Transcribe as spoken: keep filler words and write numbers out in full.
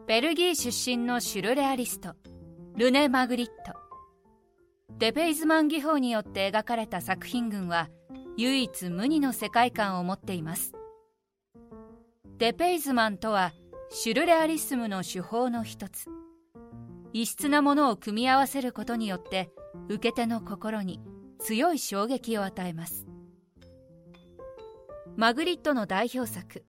ベルギー出身のシュルレアリスト、ルネ・マグリット。デペイズマン技法によって描かれた作品群は唯一無二の世界観を持っています。デペイズマンとはシュルレアリスムの手法の一つ。異質なものを組み合わせることによって受け手の心に強い衝撃を与えます。マグリットの代表作